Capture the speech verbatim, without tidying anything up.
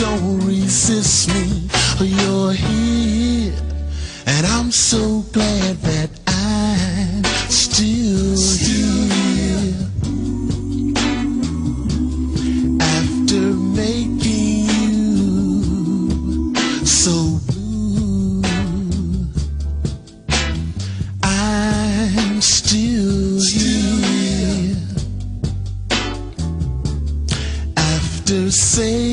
don't resist me. You're here, and I'm so glad that I'm still here. After making you so blue, I'm still here. After saying